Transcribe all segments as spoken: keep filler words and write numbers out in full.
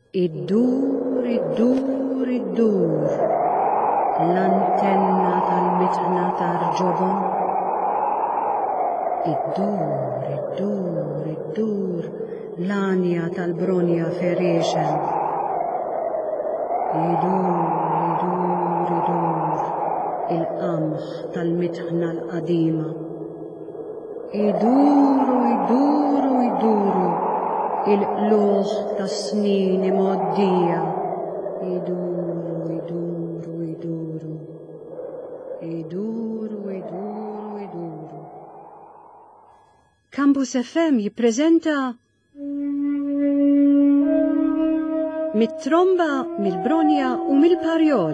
Iddur, iddur, iddur, l-antenna tal-mitħna tar-ġobon. Iddur, iddur, iddur, l-anja tal-bronja ferixen. Idur, idur, idur, il-qamħ tal-mitħna l-qadima. Iduru, iduru, iduru, il-qluħ tas-snin imoddija. Iduru, iduru, iduru, iduru, iduru, iduru. Campus F M jippreżenta mit-tromba, mill-bronja u mill-parjol.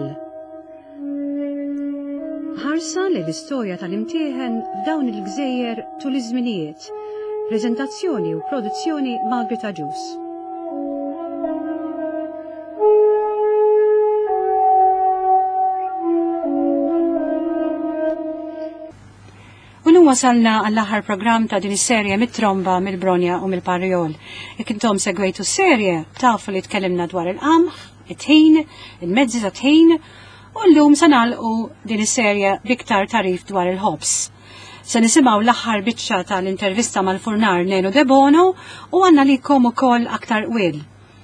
Ħarsa l-istorja tal-imtieħen f'dawn il-gżejjer tul iż-żminijiet. Preżentazzjoni u produzzjoni Margreta Ġus. Wasalna għall-aħħar programm ta' din is-serje mit-tromba, mill-bronja u mill-parjol. Jekk intom segwejtu s-serje, tafu li tkellimna dwar il-qamħ, it-tħin, il-mezzi ta' tħin, u llum se nagħlqu din is-serje biktar tarif dwar il-ħobs. Se nisimgħu l-aħħar biċċa tal-intervista mal-furnar Neno De Bono u għandna likom ukoll aktar qwiel.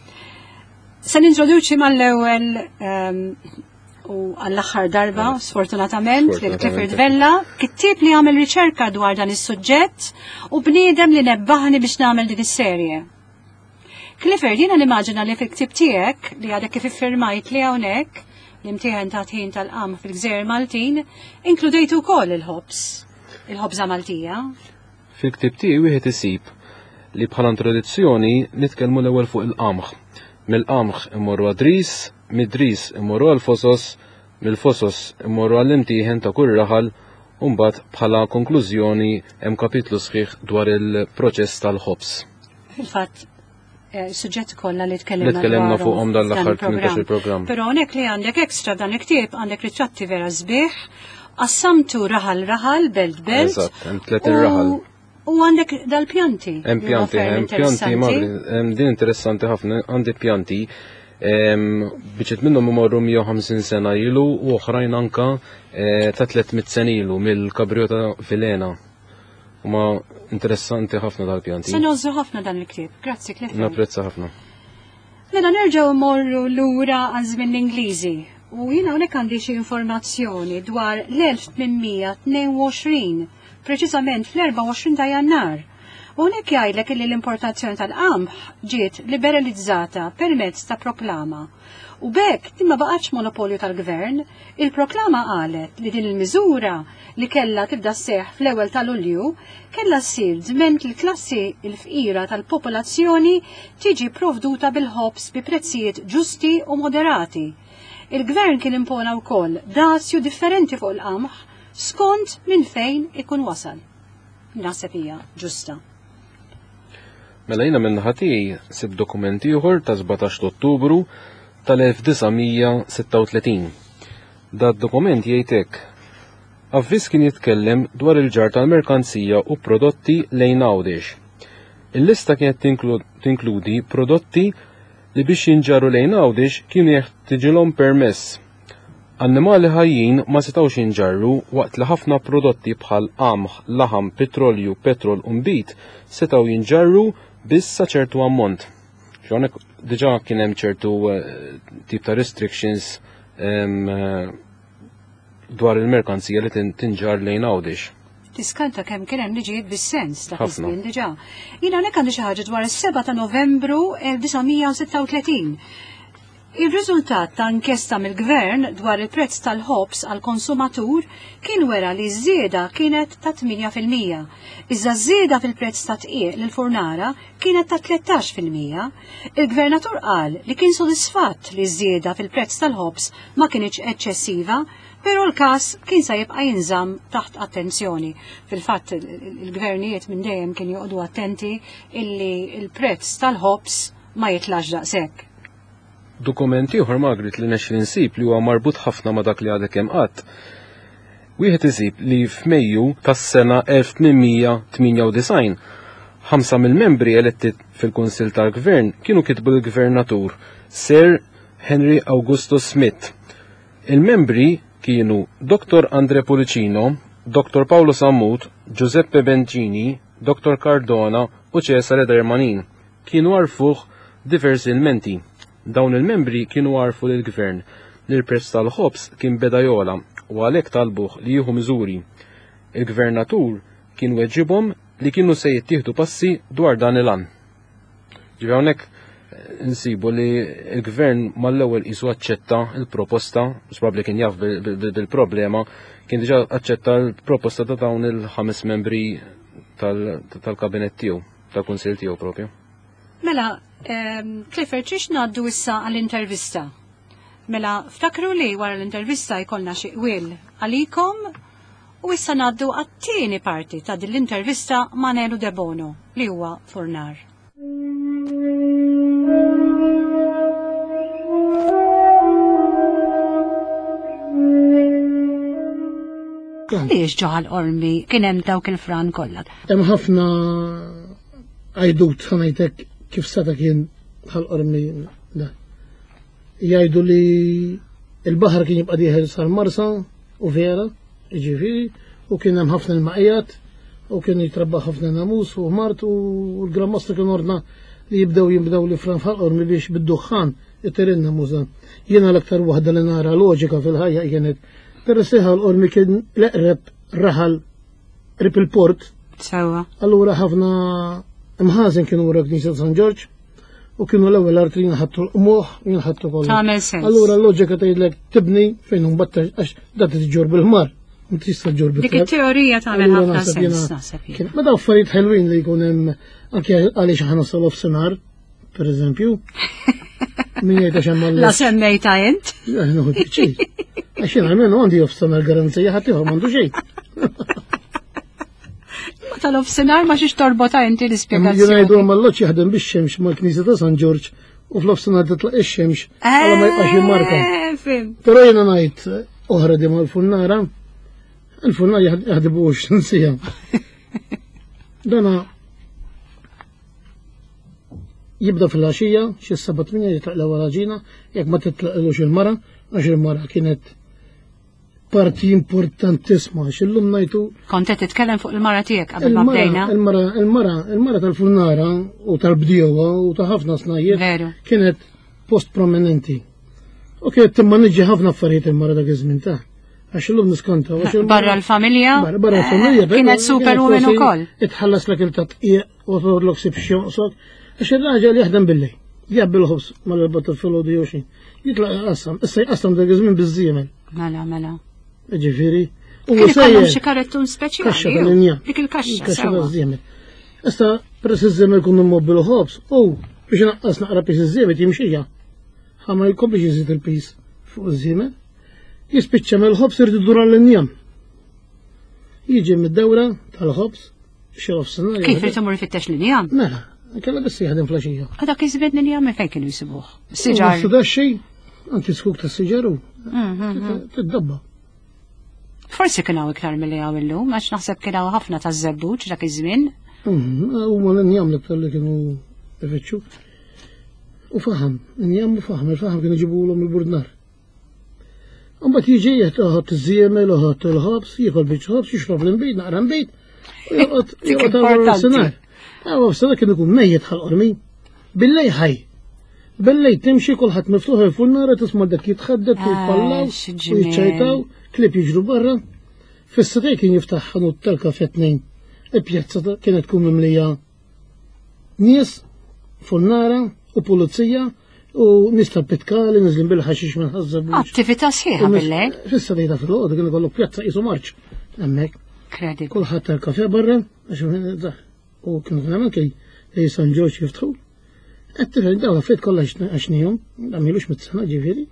Se nintroduċi mal-ewwel um, u għall-aħħar darba, sfortunatament, lil Clifford Vella, kittieb li għamel riċerka dwar dan is-suġġett u bniedem li nebbaħni biex nagħmel din is-serje. Clifford, jiena nimmaġina li fil-ktieb tiegħek li għadek kif iffirmajt li hawnhekk l-imtieħen ta' tħin tal-qamħ fil-Gżejjer Maltin, inkludejtu wkoll il-ħobs, il-ħobża Maltija. Fil-ktieb tiegħi wieħed isib li bħala introduzzjoni nitkellmu l-ewwel fuq il-qamħ. Mill-qamħ immorru għad-dris, mid-dris immorru għal-fosos, mill-fosos immorru għall-imtieħen ta' kull raħal, u mbagħad bħala konklużjoni hemm kapitlu sħiħ dwar il-proċess tal-ħobs. Fil-fatt, is-suġġett kollha li tkellimna tkellimna fuqhom dan l-aħħar tmintax il-programm. Però hawnhekk li għandek ekstra dan il-ktieb għandek ritratti vera sbieħ, qassamtu raħal raħal, belt belt. Eżatt, hemm tliet ir-raħal. U għandek dal-pjanti. Hemm pjanti, hemm pjanti, Magri, hemm din interessanti ħafna, għandi pjanti biċet minnhom imorru mija u ħamsin sena ilu u oħrajn anka ta' tlietmien sen ilu mill-Kabriota Vilena. Huma interessanti ħafna dal-pjanti. Se nożżu ħafna dan il-ktieb. Grazzi, Clifford. Napprezza ħafna. Mela nerġgħu mmorru lura għal żmien l-Ingliżi. U jiena hawnhekk għandi xi informazzjoni dwar l-elf tminmija tnejn u għoxrin, preċiżament fl-erba' u għoxrin ta' Jannar. U hawnhekk jgħidlek li l-importazzjoni tal-qamħ ġiet liberalizzata permezz ta' proklama. U bekk din ma baqgħetx monopolju tal-gvern, il-proklama qalet li din il-miżura li kellha tibda sseħħ fl-ewwel ta' Lulju kellha ssir żment il-klassi l-fqira tal-popolazzjoni tiġi provduta bil-ħobs bi prezzijiet ġusti u moderati. Il-gvern kien impona wkoll dazju differenti fuq il-qamħ skont minn fejn ikun wasal. Naħseb hija ġusta. Mela jiena minn ħati sib dokumenti ieħor ta' żbatax Ottubru tal-elf tisgħomija sitta u tletin. Dat dokument jgħid hekk: avviż kien jitkellem dwar il-ġar tal-merkanzija u prodotti lejn Għawdex. Il-lista kienet tinkludi prodotti li biex jinġarru lejn Għawdex kienu jeħtieġilhom permess. Annimali ħajjin ma setgħux jinġarru waqt li ħafna prodotti bħal qamħ, laħam, petrolju, petrol u mbit setgħu jinġarru biss sa ċertu ammont. Hawnhekk diġà kien hemm ċertu tip ta' restrictions dwar il-merkanzija li tinġar lejn Għawdex. Tiskanta kemm kien hemm liġijiet bis-sens ta' żmien diġà. Jiena hawnhekk għandi xi ħaġa dwar is-seba' ta' Novembru elf tisgħomija sitta u tletin. Il-riżultat ta' inkjesta mill-gvern dwar il-prezz tal-ħobs għal konsumatur kien wera li ż-żieda kienet ta' tminja fil-mija. Iżda ż-żieda fil-prezz ta' tqieq lill-furnara kienet ta' tlettax fil-mija. Il-gvernatur qal li kien sodisfatt li ż-żieda fil-prezz tal-ħobs ma kienx eċċessiva, però l-każ kien sa jibqa' jinżamm taħt attenzjoni. Fil-fatt il-gvernijiet minn dejjem kien joqogħdu attenti illi l-prezz tal-ħobs ma jitlax daqshekk. Dokumenti ieħor Magrit li nexxi insib li huwa marbut ħafna ma' dak li għadek hemm qatt. Wieħed isib li f'Mejju tas-sena elf tminmija tminja u design Ħamsa mill-membri eletti fil-Kunsill tal-Gvern kienu kitbu l-Gvernatur Sir Henry Augustus Smith. Il-membri kienu Doktor Andre Pulicino, Doktor Paolo Sammut, Giuseppe Bencini, Doktor Cardona u Cesare Dermanin. Kienu għarfuh diversi ilmenti. Dawn il-membri kienu għarfu l-Gvern li l-prezz tal-ħobs kien bedajola u għalhekk talbuh li jieħu miżuri. Il-Gvernatur kien weġibhom li kienu se jittieħdu passi dwar dan il-an. Ġifi hawnhekk insibu li l-Gvern mal-ewwel qisu aċċetta l-proposta, probabbli kien jaf bil-problema, kien diġà aċċetta l-proposta ta' dawn il-ħames membri tal-kabinet tiegħu, tal-kunsill tiegħu propju. Mela, Clifford, xiex ngħaddu issa għall-intervista? Mela, ftakru li wara l-intervista jkollna xi qwiel għalikom u issa ngħaddu għat-tieni parti ta' din l-intervista ma' Nelu De Bono li huwa Furnar. Għaliex ġaħal ormi kien hemm dawk il-fran kollha? Hemm ħafna għajdut ħanajtek kif seta kien bħal ormi da. Jgħidu li il-baħar kien jibqa' dieħel sal-marsa u vera, jiġifieri, u kien hemm ħafna l-maqijat u kien jitrabba ħafna namus u mart u l-grammastru kien ordna li jibdew jibdew li fran bħal ormi biex bid-duħħan jittirinna muża. Jiena l-aktar waħda li nara loġika fil-ħajja kienet peressiħa l-ormi kien l-eqreb raħal rip il-port. Sawa. Allura ħafna imħazen kienu wara Knisja San Ġorġ u kienu l-ewwel artri jinħattu l-qmuħ jinħattu kollu. Tagħmel sens. Allura l-loġika tgħidlek tibni fejn mbatta għax da tiġġor bil-ħmar. Ma tista' ġġor bil-trar. Dik it-teorija tagħmel ħafna sens naħseb jien. Meta affarijiet ħelwin li jkun hemm anke għaliex aħna sal f'sinar, pereżempju. Min jgħid għax hemm La semmejta int? Nieħu piċċej. Għax jien għalmenu għandi f'sinar garanzija ħadd ieħor m'għandu xejn. Ma tal-ofsinar ma xiex torbota inti l-ispjegazzjoni. Jgħidu għam l-loċ jaħdem bix-xemx ma l-Knisja ta' San Ġorġ u fl-ofsinar titlaq ix-xemx għala ma jibqax jimmarka. Però jiena ngħid oħra di mal-funnara, il-funnar jaħdibu x-nsija. Dana jibda fil-għaxija, xi s-sabat minja jitlaq l-ewwel ġina, jekk ma titlaqilux il-mara, għax il-mara kienet parti importantissima, xillum najtu. Kontet titkellem fuq il-mara tiegħek qabel ma bdejna? Il-mara, il-mara, il-mara tal-Furnara u tal-Bdiewa u ta' ħafna snajiet kienet post prominenti. U kienet timmaneġġi ħafna affarijiet il-mara dak iż-żmien ta' għax illum niskanta. Barra l-familja? Barra l-familja. Kienet superwoman ukoll. Itħallas lek il-tatqiq u torlok sib xjonqsok. Għax il-raġel jaħdem billi. Jgħab bil-ħobs mal-batta fil-ħodu joxin. Jitlaq jqassam. Issa jqassam dak iż-żmien biż-żiemel. Mela, mela. Ġifiri. U sejjer. Xi karettun speċjali. Kaxxa tal-linja. Dik il-kaxxa. Kaxxa tal-żiemel. Issa press iż-żiemel kun immobil ħobs. U biex naqqas naqra pis iż-żiemel jimxija. Ħama jkompli jiżid il-pis fuq iż-żiemel. Jispiċċa mill-ħobs irid idur għall-injam. Jiġi mid-dewra tal-ħobs xi f'sinar. Kif irid imur ifittex l-injam? Mela, kella biss jaħdem flaxija. Dak iżbed l-injam fejn kienu jsibuh? Siġar. Ma da xejn, anki skuk ta' siġaru. Tiddabba. Forsi kien hawn iktar milli hawn illum, għax naħseb kien hawn ħafna ta' żebbuġ dak iż-żmien. Huma l-injam l-iktar li kienu ifittxu. U faħam, injam u faħam, il-faħam kienu ġibulhom il-burdnar. Mbagħad jiġi jieħed iż-żiemel u ħadd il-ħobs, jiekol biċ ħobs, jixrob l-inbit, naqra nbit, u joqgħod għal sinar. Għaw s-sana kien ikun mejjed ħal-qormi, billej ħaj. Billej timxi kulħadd miftuħ il-fulnara tisma' dak jitħaddet u jpallaw u jiċċajtaw, klip jiġru barra. Fis-satej kien jiftaħ ħanut tal-kafè tnejn. Il-pjazza kienet tkun mimlija nies, fulnara u pulizija u nista pitkali nizlim bil-ħaxix minn ħazzabux. Attività sħiħa billej. Fissa dejta fil-ħodu kien ikollok pjazza jisu marċ. Hemmhekk. Kredi. Kulħadd tal-kafè barra għax u kienu kien anke li San Ġorġ jiftħu. Għattifel daw għaffet kollha għaxnijom, għamilux mit-sena ġifieri.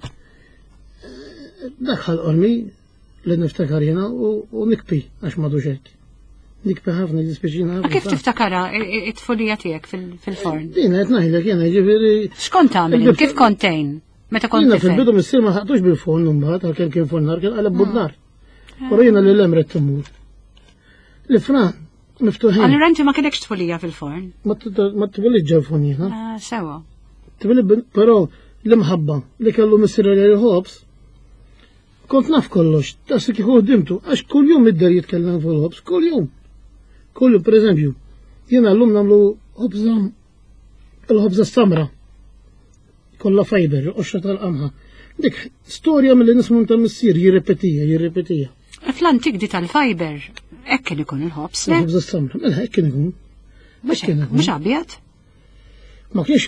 Dak ħal-qormi li niftakar jena u nikpi għax madu hekk. Nikpi ħafna dispeċina ħafna. Kif tiftakara it-tfulija tiegħek fil-forn? Din qed ngħidlek jena ġifieri. X'kont tagħmel? Kif kontejn? Meta kont tifel? Fil-bidu missier ma ħaqtux bil-forn imbagħad għalkemm kien fornar kien qaleb budnar. Wara jiena li l-emret timur. Li fran miftuħin. Allura inti ma kienekx tfulija fil-forn. Ma t-tibili ġalfoni, ha? Ah, sewa. Tibili, però l-imħabba li kellu missira li ħobs, kont naf kollox, tassi kieku ħdimtu, għax kull jum id-dar jitkellem fuq il-ħobs, kull jum. Kull jum, per eżempju, jena l-lum namlu ħobza, il-ħobza samra, kolla fajber, oxra tal-qamħa. Dik, storja mill-li nismun ta' missir, jirrepetija, jirrepetija. Fl-antik di tal-fiber, ekken ikun il-ħobs, le? Il-ħobza samra, mela ekken ikun. Mux abjad? Ma kienx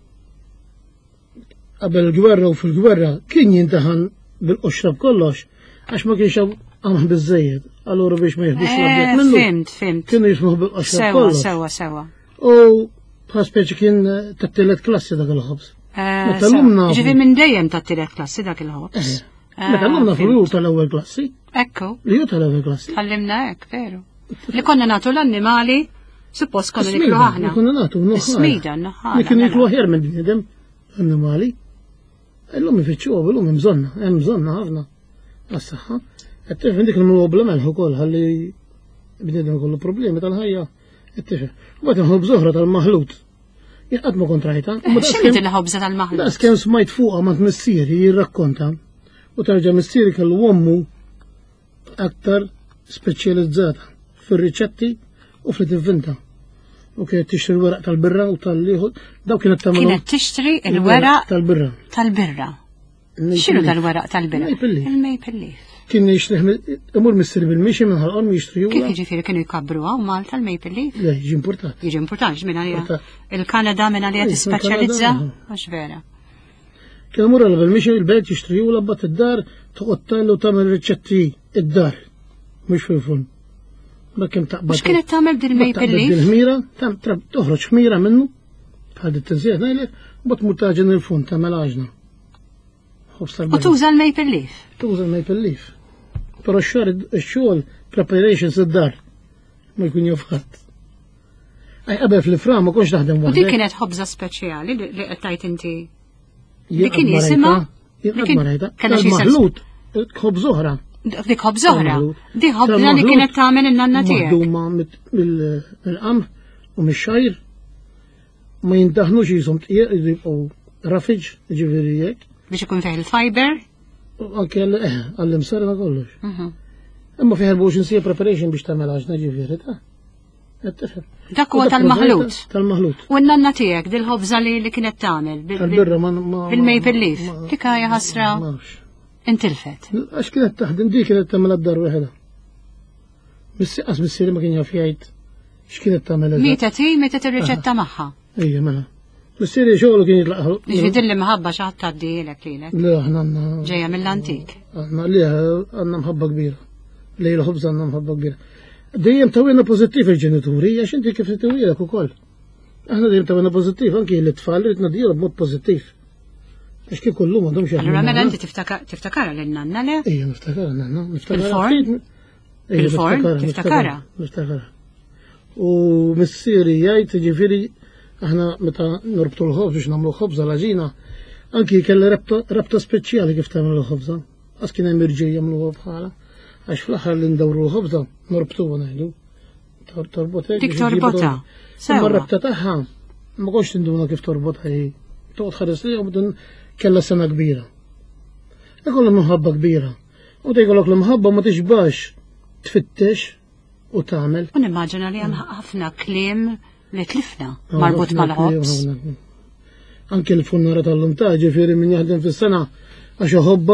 qabel il-gwerra u fil-gwerra kien jintaħan bil-qoxra b'kollox, għax ma kienx għamħ bizzejed, allura biex ma jihdux l-abjad minnu. Fimt, fimt. Kienu jismuħ bil-qoxra Sewa, b'kollox. sewa, sewa. U bħaspeċi kien tat-telet klassi dak il-ħobs. Meta l-lumna. Ġivi minn dejjem tat-tielet klassi dak il-ħobs. Meta l-lumna fil-ju tal-ewwel klassi. Ekku. Li ju tal-ewwel klassi. Tħallimna hekk, veru. Li konna nagħtu l-annimali, suppost konna niklu aħna. Konna nagħtu n-noħħa. Smida n-noħħa. Li kienu jiklu aħjar minn bniedem annimali. Illum ifittxuha bil-lum hemm bżonna, hemm bżonna ħafna. Għas-saħħa. Qed tifhem dik il-mobla melħ ukoll ħalli bniedem ikollu problemi tal-ħajja. Qed tifhem. Mbagħad inħobb żoħra tal-maħlut. Jaqgħad ma kontrajta. X'inhi l-ħobża tal-maħlut? Las kemm smajt fuqha ma tmissieri jirrakkonta. U tarġa' missieri kellu ommu aktar speċjalizzata fir-riċetti u fl-tivvinta. U kienet tixtri l-weraq tal-birra u tal-liħu, daw kienet tagħmel. Kienet tixtri l-weraq tal-birra. Tal-birra. X'inhu tal-weraq tal-birra? Il-maple leaf. Kien jixtri imur missieri bil-mixi minn ħalqhom jixtriju. Kif jiġifieri kienu jkabbruha u Malta l-maple leaf? Le, jiġi importat. Jiġi importat minn għalija. Il-Kanada minn għalija tispeċjalizza? Mhux vera. Kien imur għal bil-mixi il-belt jixtriju u labbat id-dar toqgħod tallu tagħmel riċetti id-dar. Mhux fil-fun. Bakkem taqbad. Mhux kienet tagħmel bil-maple leaf? Bil-ħmira, toħroġ ħmira minnu, bħal dit-tinsieh ngħidlek, u bad murtaġen il-fun tagħmel għaġna. U tuża l-maple leaf? Tuża l-maple leaf. Però x-xogħol preparations id-dar ma jkun jofħat. Aj qabel fl-ifra ma konx taħdem waħda. U dik kienet ħobża speċjali li qed tajt inti. Dik kien jisimha? Kellha xi maħlut, ħobż oħra. Dik ħobż oħra. Dik ħobża li kienet tagħmel in-nanna tiegħek. Maħduma mill-qamħ u mix-xajr ma jintaħnux jisom jibqgħu rafiġ, ġifieri hekk. Biex ikun fih il-fiber? Anke għall-imsarna kollox. Imma fih il-buxin sija preparation biex tagħmel għaxna ġifieri ta'. Dak huwa tal-maħlut. Tal-maħlut. U n-nanna tiegħek dil-ħobża li kienet tagħmel bil-maple leaf. Dik hija ħasra intilfet. Għax kienet taħdem dik kienet tagħmel għad-dar weħda. Mis-siqqas missieri ma kien jaf jgħid x'kienet tagħmel. Mietet hi mietet ir-riċetta magħha. Ejja mela. Missieri xogħlu kien jitlaqħu. Ġvidilli mħabba xi ħadd tgħaddilek lilek. Le aħna għandna. Ġejja mill-antik. Aħna li għandna mħabba kbira. Lej il-ħobż għandna mħabba kbira. Dejjem tawilna pożittiv il-ġenituri, għax inti kif titawilek ukoll. Aħna dejjem tawilna pożittiv, anke l-tfal rid nadihom b'mod pożittiv. Għax kif kollhom għandhom xi ħaġa. Allura mela inti tiftakara lil nanna le? Ejja niftakara nanna, niftakara. Il-forn? Il-forn tiftakara? Niftakara. U missieri jgħid ġifieri aħna meta norbtu l-ħobż biex nagħmlu ħobża l-ġina, anki kelli rabta speċjali kif tagħmel l-ħobża. Għas kien hemm irġiel jagħmluha bħala. Għax fl-aħħar li ndawru l-ħobża norbtuha ngħidu. Torbot hekk. Dik torbota. Imma rabta tagħha ma konx tinduna kif torbotha hi. Toqgħod ħares li u kellha sena kbira. Ikollha minħabba kbira. U tgħidlok l-mħabba ma tixbax tfittex u tagħmel. U nimmaġina li hemm ħafna kliem li tlifna marbut mal-ħobż. Anke l-funnara tal-lumta ġifieri min jaħdem fis-sena għax iħobba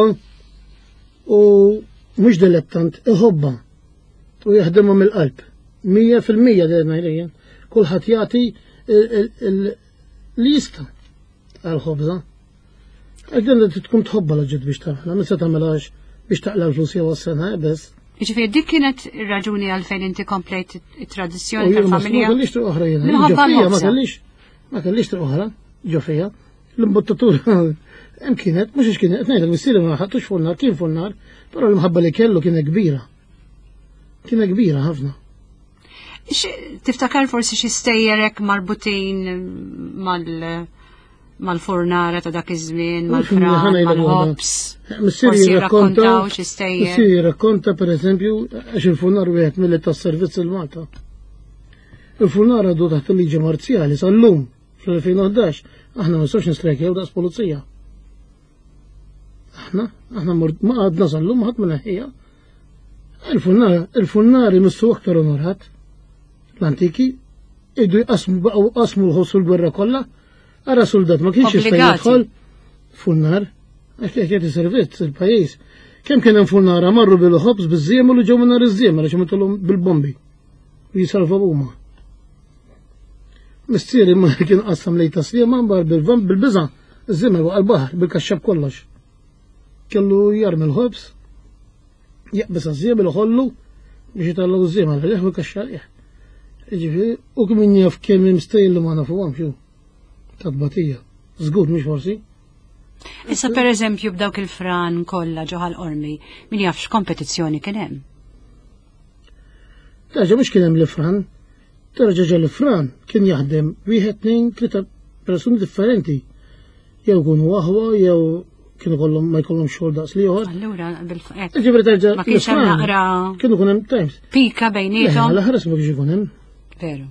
u mhux dilettant iħobba u jaħdemha mill-qalb. Mija fil-mija dejna jrejjen. Kulħadd jagħti li jista' għall-ħobża. Għax din tkun tħobba l-ġid biex tagħmilha, ma se tagħmilhax biex taqla l-flus jew għas-sena bes. Ġifieri dik kienet ir-raġuni għalfejn inti komplejt it-tradizzjoni tal-familja. Ma kellix triq oħra jiena. Ġofija ma kellix. Ma kellix triq oħra, ġofija. L-imbottatura hemm kienet, mhux ix kienet, ngħidlek missieri ma ħadtux fuq kien fuq nar, però l-mħabba li kellu kienet kbira. Kienet kbira ħafna. Tiftakar forsi xi stejjerek marbutin mal- mal-furnara ta' dak iż-żmien, mal-fran, mal-ħobs. Missieri rakkonta, missieri rakkonta pereżempju għax il-furnar wieħed milli tas-servizz il-Malta. Il-furnar għadu taħt il-liġi marzjali sal-lum fl-elfejn u ħdax aħna ma nistgħux nistrajkjaw daqs pulizija. Aħna, aħna ma għadna sal-lum ħadd ma neħħija. Il-furnar, il-furnar imissu aktar onorat l-antiki idu jqasmu l-ħossu l-gwerra kollha, ara soldat ma kienx jista' jidħol furnar għax li qed servizz il-pajjiż. Kemm kien hemm furnara marru bil-ħobs biż-żiemel u ġew minn nhar iż-żiemel għax imtolhom bil-bombi u jisalvaw huma. Mistieri ma kien qassam lejn taslima mbar bil-vamp bil-biża' iż-żiemel waqal baħar bil-kaxxab kollox. Kellu jarmi l-ħobs jaqbes għaż-żiemel uħollu biex jitgħallew iż-żiemel għalih u kaxxarih. Jiġifieri u kemm jaf kemm mistejn li ma nafuhomx hu. Tadbatija. Żgur mhux forsi. Issa per eżempju b'dawk il-fran kollha ġoħal ormi, min jafx kompetizzjoni kien hemm. Taġa mhux kien hemm l-fran, terġa' ġa l-fran kien jaħdem wieħed tnejn tlieta persuni differenti. Jew kunu waħwa jew kienu kollhom ma jkollhom xogħol daqs li ieħor. Allura bil-faqet. Ġifieri terġa' ma kienx hemm naqra kienu kun hemm times. pika bejniethom. L-ħares ma kienx ikun hemm. Veru.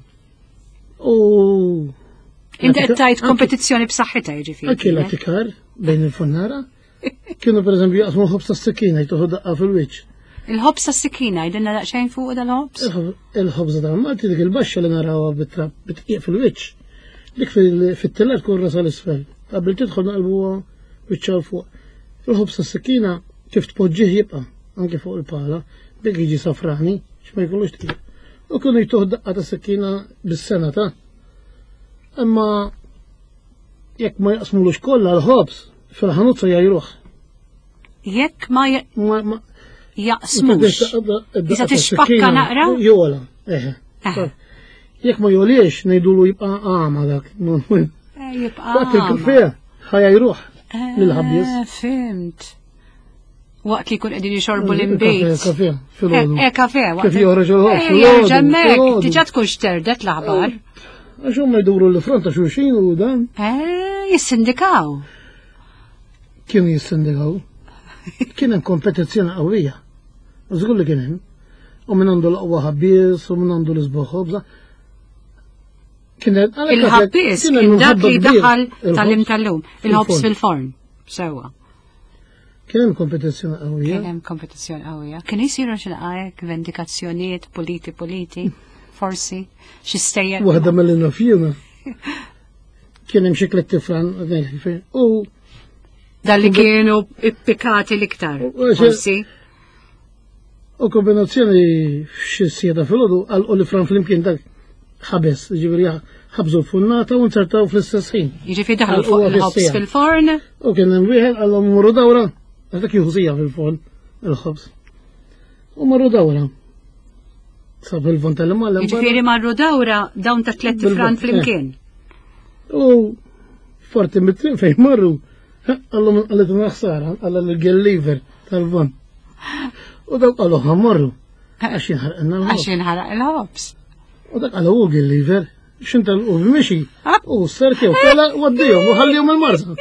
U Inti qed tajt kompetizzjoni b'saħħitha jiġifieri. Anke l-attikar bejn il-funnara kienu pereżempju jaqsmu l-ħobs tas-sikkina jtuħu daqqa fil-wiċċ. Il-ħobs tas-sikkina jidilna daqsxejn fuq dal-ħobs? Il-ħobs ta' Malti dik il-baxxa li narawha bit-trab bitqiq fil-wiċċ. Dik fit-teller tkun rasa l-isfel. Qabel tidħol naqlbuha wiċċaw fuq. Il-ħobs tas-sikkina kif tpoġġih jibqa' anke fuq il-pala dik jiġi safrani x'ma jkollux tqiq. U kienu jtuħu daqqa tas-sikkina bis-sena ta' Imma jekk ma jaqsmulux kollha l-ħobs fil-ħanut se jajruh. Jekk ma jaqsmux. Iżda tixpakka naqra? Jola, eħe. Jekk ma joliex ngħidulu jibqa' għama dak. Jibqa' Waqt il-kafè ħajajruh lill-ħabjes. Fimt. Waqt li jkun qegħdin jixorbu l-imbejt. Kafè, fil-ħodu. Eh, kafè. Kif joħroġ il-ħobs. Jerġa' hemmhekk, diġà tkun xterdet l-aħbar. Għaxum ma jduru l-front ta' xulxin u dan. Eh, jissindikaw. Kienu jissindikaw. Kien hemm kompetizzjoni qawwija. Żgur li kien hemm. U minn għandu l-qwa ħabbies u minn għandu l-isbaħ ħobża. Il-ħabbies kien dak li daħal tal-im tal-lum. Il-ħobs fil-forn. Sewa. Kien hemm kompetizzjoni qawwija. Kien hemm kompetizzjoni qawwija. Kien jisiru xilqajek vendikazzjonijiet politi politi. Forsi, xi stejjer. Waħda mill-nafjuna. Kien hemm xi kliet tifran u dalli kienu ippikati l-iktar. Forsi. U kombinazzjoni f'xi sieda fil-għodu għal li fran fl-imkien dak ħabes, ġifieri ħabżu l-funnata u nsertaw fl-istess ħin. Jiġifieri daħlu fuq il-ħobs fil-forn. U kien hemm wieħed għalhom morru dawra, għax dak juħżija fil-forn il-ħobs. U morru dawra. Sab il-vont tal-imma Jiġifieri marru dawra dawn ta' tliet fran fl-imkien. U forti mit-tlim fejn marru, għallhom għallet ħsara, għalla l-gelliver tal-vont. U dak għallu ħammarru, għax jinħarqna l-ħobs. Għax jinħaraq il-ħobs. U dak għallu u gelliver, xinta l-u bimixi, u s-sarkew, kalla u għaddijom, u ħallijom il-marza.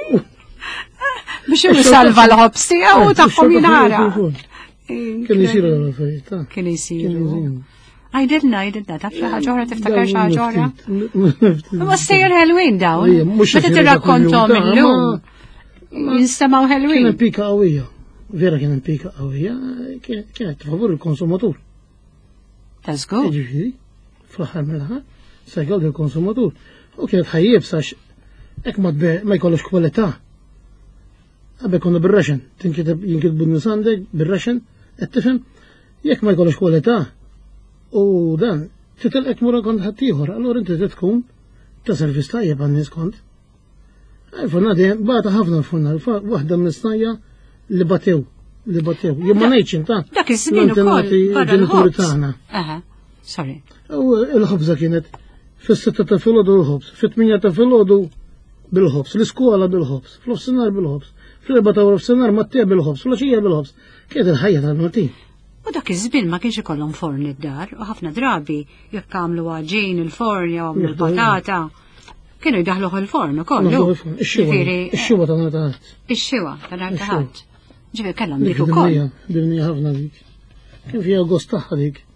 Biex jisalva l-ħobs tiegħu u tagħhom jinħaraq. Kien jisiru l-affarijiet. Kien jisiru. Għajdilna, għajdilna, taf xi ħaġa oħra tiftakar xi ħaġa oħra? Ma stejjer Halloween dawn. Meta tirrakkontom illum. Jinstemaw Halloween. Kien pika qawwija. Vera kien pika qawwija, kienet favur il-konsumatur. Ta' żgur. Jiġifieri, fl-aħħar mill-aħħar, se jgħid il-konsumatur. U kienet ħajjib sax hekk ma jkollux kwalità. Għabbe konna bil-raxen, jinkitbu n-nisandek bil-raxen, għattifem, jek ma jkollux kwalità u dan, titilqek mura kont ħattijħor, allora inti titkun ta' servis tajjeb għan-nies kont. Għal-funna di, bata ħafna l-funna, waħda m-nisnajja li batew, li batew, jimma nejċin ta' dak iż-żmien ukoll ġenituri tagħna. Aha, sorry. U il-ħobza kienet fis-sitta ta' filgħodu l-ħobs, fit-tminja ta' filgħodu bil-ħobs, l-iskola bil-ħobs, fl-offsinar bil-ħobs. Fl-erba ta' f-senar mattija bil-ħobs, fl-ċija bil-ħobs. Kienet il-ħajja tal-Maltin. U dak iż-żmien ma kienx ikollhom forn id-dar, u ħafna drabi jekk għamlu għaġin il-forn jew għamlu l-patata, kienu jdaħluh il-forn ukoll. Ix-xiwa ta' nhar ta' ħadd. Ix-xiwa ta' nhar ta' ħadd. Ġifier kellhom dik ukoll. Dimnija ħafna dik. Kien fiha gost tagħha dik.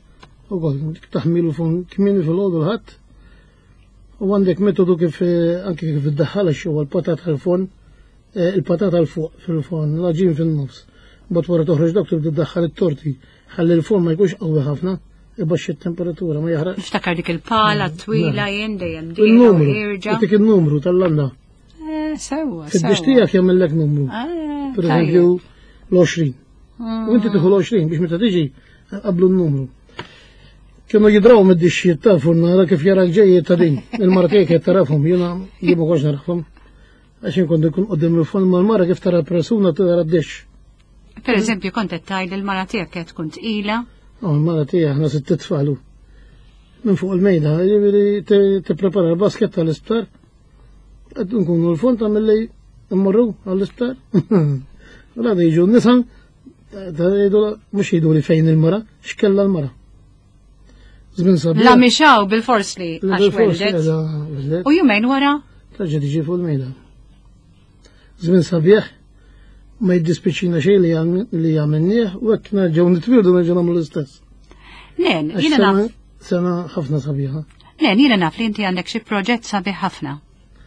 ukoll dik taħmil il-forn kmieni fil-ħodu l-ħadd. U għandek metodu kif anke kif iddaħħal ix-xogħol il-patata l-forn, il-patata l-fuq fil-forn, l-ġin fin-nofs. Bad wara toħroġ dak tibda tdaħħal it-torti, ħalli l-forn ma jkunx qawwi ħafna, ibaxxi t-temperatura ma jaħraq. Niftakar dik il-pala twila jien dejjem dik Il-numru, irġa'. dik il-numru tal-landa. Sewwa, Fid-biex tiegħek jagħmellek numru. Per eżempju l-għoxrin. U inti tieħu l-għoxrin biex meta tiġi qablu n-numru. Kienu jidraw mid-dixxiet tafu nara kif jara l-ġejjiet ta' din. Il-mara tiegħek qed tarafhom, jiena jien ma konx narafhom. Għax inkun ikun qudiem il-fon mal-mara kif tara l-persuna tara d-dexx. Per eżempju kont qed tgħid il-mara tiegħek qed tkun tqila. Oh, il-mara tiegħek aħna sitt titfalu. Minn fuq il-mejda, jiġifieri tipprepara l-basket tal-isptar. Qed nkunu l-fond tagħmel immorru għall-isptar. Wara jiġu n-nisa mhux jgħidu li fejn il-mara, x'kella l-mara. Żmien sabiħ. La mixaw bil-fors li għax weldet. U jumejn wara? Tarġa' tiġi fuq il-mejda. Żmien sabiħ ma jiddispiċċina xejn li għamilnieh u hekk nerġgħu nitwildu nerġgħu nagħmlu l-istess. Nen, jiena naf. Sena ħafna sabiħa. Nen, jiena naf li inti għandek xi proġett sabiħ ħafna.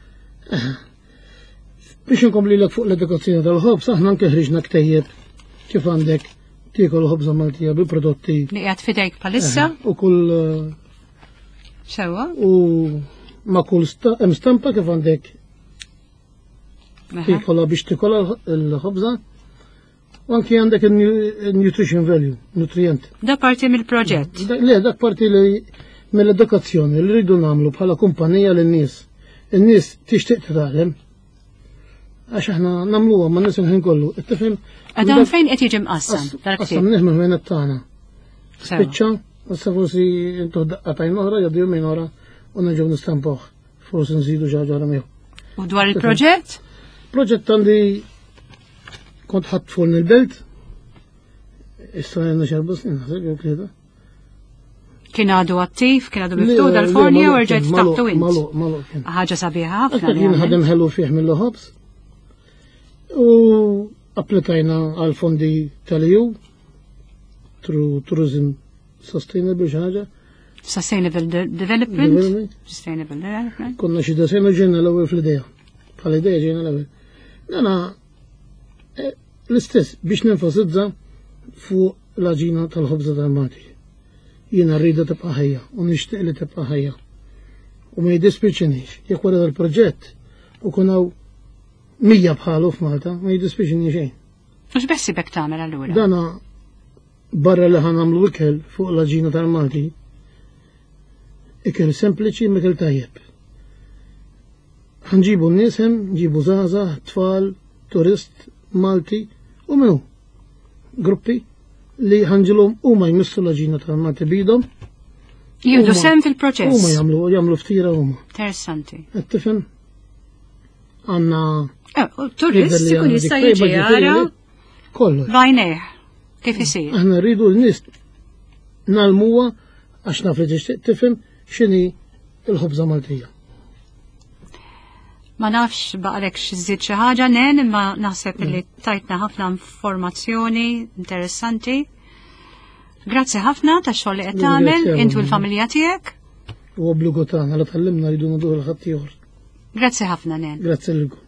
Biex inkomplilek fuq l-edukazzjoni tal-ħobs, aħna anke ħriġna ktejjeb kif għandek tiekol ħobża Maltija bi prodotti. Li qiegħed fidejk bħalissa? U kull. Sewwa? U ma' kull hemm stampa kif għandek tiekola biex tikola l-ħobża. U anke għandek il-nutrition value, nutrient. Da parti mill-proġett. Le, dak parti li mill-edukazzjoni li rridu nagħmlu bħala kumpanija lin-nies. In-nies tixtieq titgħallem. Għax aħna nagħmluha ma' nies il-ħin kollu. Ittifhem. Għadan fejn qed jiġi mqassam dal-ktieb? Qassam nieħmu minn tagħna. Spiċċa, issa forsi intu daqqatajn oħra, jaddu jumejn oħra u nerġgħu nistampaw. Forsi nżidu xi ħaġa oħra miegħu. U dwar il-proġett? Proġett għandi kont ħadd forn il-belt. Issa għandna xarba snin, naħseb jew tlieta. Kien għadu attiv, kien għadu miftuħ dal-fornja u rġajt ftaħtu int. Malu, malu kien. Ħaġa sabiħa ħafna. Kien ħadem ħellu fih mill-ħobs. U applikajna għal fondi tal-E U, through Tourism Sustainable ħaġa. Sustainable Development. Sustainable Development. Konna xi desena ġenna l-ewwel fl-idea. Bħal-idea ġenna l-ewwel. Nana l-istess biex nenfasizza fuq l-aġina tal-ħobża tal-Malti. Jiena rrida tibqa' ħajja u nixtieq li tibqa' ħajja. U ma jiddispiċinix jekk wara dal-proġett u kun hawn mija bħalu f'Malta, ma jiddispiċini xejn. Mhux beħsibek tagħmel allura. Dana barra li ħan nagħmlu ikel fuq l-aġina tal-Malti, ikel sempliċi mikel tajjeb. Ħanġibu n-nies hemm, nġibu żgħażagħ, tfal, turist, Malti u minnu. Gruppi li ħanġilhom huma jmissu l-aġina tal-Malti bidhom. Jieħdu sem fil-proċess. Huma jagħmlu jagħmlu ftira huma. Interessanti. Qed tifhem? Għandna turist ikun jista' jiġi jara kollox. Bajnejh. Kif isir? Aħna rridu l-nies nagħlmuha għax naf li tixtieq tifhem x'inhi l-ħobża Maltija. Ma nafx baqrek x'iżid xi ħaġa nen imma naħseb li tajtna ħafna informazzjoni interessanti. Grazzi ħafna tax-xogħol li qed tagħmel intu l-familja tiegħek. U obbligu tagħna li tallimna rridu nagħduh il-ħadd ieħor. Grazzi ħafna nen. Grazzi lilkom.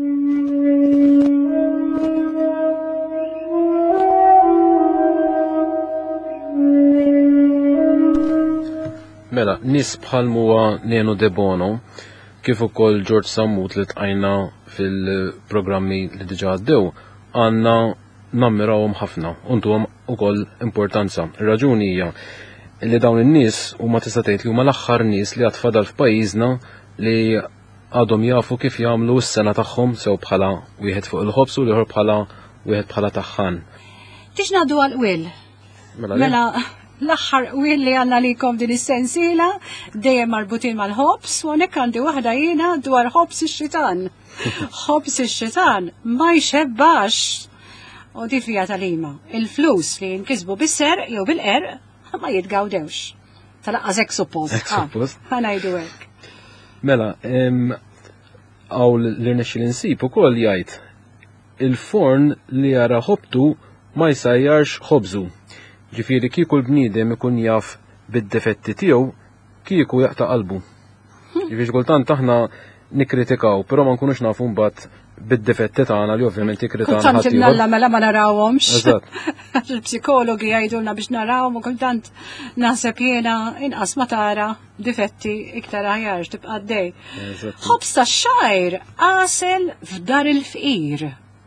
Mela, nis bħalmuwa Nenu De Bono, kif ukoll George Sammut li tqajna fil-programmi li diġa għaddew, għandna nammirawhom ħafna, untuhom ukoll importanza. Ir-raġuni hija li dawn in-nies huma tista' tgħid li huma l-aħħar nies li għad fadal f'pajjiżna li għadhom jafu kif jagħmlu s-sena tagħhom sew bħala wieħed fuq il-ħobs u l-ieħor bħala wieħed bħala taħħan. Tix ngħaddu għall-qwiel. Mela l-aħħar qwiel li għandna likom din is-sensiela dejjem marbutin mal-ħobs u hawnhekk għandi waħda jiena dwar ħobs ix-xitan. Ħobs ix-xitan ma jxebbax. U di fija tal-ima. Il-flus li jinkisbu bis-ser jew bil-qerq ma jitgawdewx. Talaqqas hekk suppost. Ħanajdu hekk. Mela, għaw l-irnexxi l-insib ukoll jgħid il-forn li jara ħobtu ma jsajjarx ħobżu. Ġifieri kieku l-bniedem ikun jaf bid-difetti tiegħu kieku jaqta' qalbu. Jiġifieri kultant aħna nikkritikaw, però ma nkunux nafu mbagħad bid-difetti tagħna li ovvjament jikkritana kultant ħadd ġibna ieħor. mela ma narawhomx. Eżatt. Il-psikologi jgħidulna biex narawhom u kultant naħseb jiena inqas ma tara difetti iktar aħjar tibqa' għaddej. Eżatt. Ħobs tax-xajr qasel f'dar il-fqir.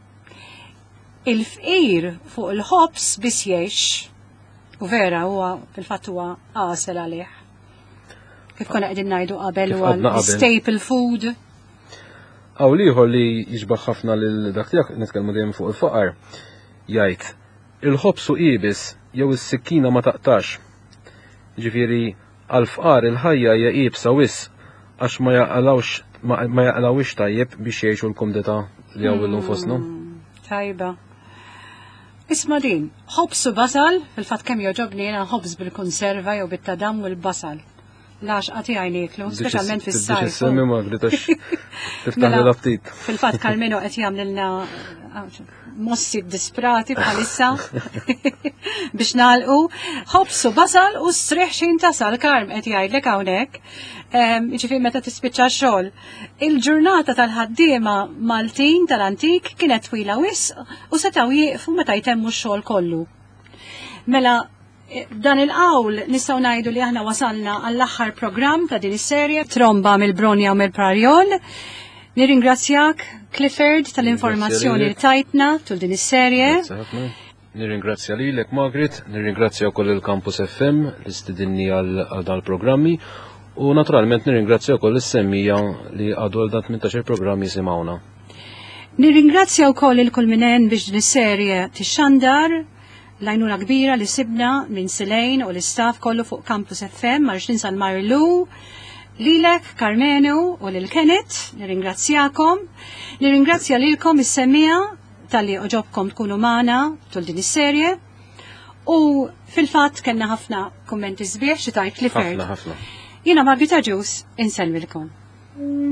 Il-fqir fuq il-ħobs biss jgħix u vera huwa fil-fatt huwa qasel għalih. Kif konna qegħdin ngħidu qabel Kif huwa għadna qabel. staple food. Aw liħor li jiġbaħ ħafna lil dak tiegħek nitkellmu dejjem fuq il-faqar jgħid il-ħobs u qiebis jew is-sikkina ma taqtax. Ġifieri għall-fqar il-ħajja hija qiebsa wisq għax ma jaqalawx ma jaqlawx tajjeb biex jgħixu l-kumdità li għawillu nfusna. Tajba. Isma' din, ħobs u basal, fil-fatt kemm joġobni jiena ħobs bil-konserva jew bit-tadam u l-basal. Lax għati għajniklu, specialment fis-sajf. Semmi ma gritax tiftaħ l-aptit. Fil-fatt Kalmenu qed jagħmlilna mossi disprati bħalissa biex nagħlqu. Ħobs u basal u sriħ xejn tasal Karm qed jgħidlek hawnhekk. Ġifieri meta tispiċċa x-xogħol. Il-ġurnata tal-ħaddiema Maltin tal-antik kienet twila wisq u setgħu jieqfu meta jtemmu x-xogħol kollu. Mela dan il-qawl nistgħu ngħidu li aħna wasalna għall-aħħar programm ta' din is-serje Tromba mill-Bronja u mill-Parjol. Nirringrazzjak Clifford tal-informazzjoni li tajtna tul din is-serje. Nirringrazzja lilek Margaret, nirringrazzja wkoll il-Campus F M li stidinni għal dan il-programmi u naturalment nirringrazzja wkoll is-semmija li għadu għal dan tmintax programmi jisimgħuna. Nirringrazzja wkoll il-kull minen biex din is-serje tixxandar lajnuna kbira li sibna minn Silejn u l-istaff kollu fuq Campus F M, marġ ninsa l-Marlu, lilek, Karmenu u lil-Kenneth, nirringrazzjakom. Nirringrazzja lilkom is-semmija tal-li oġobkom tkunu magħna tul din is-serje. U fil-fatt kellna ħafna kummenti sbieħ xi tajt li ferd. Ħafna ħafna. Jiena Margita Ġus insellmilkom.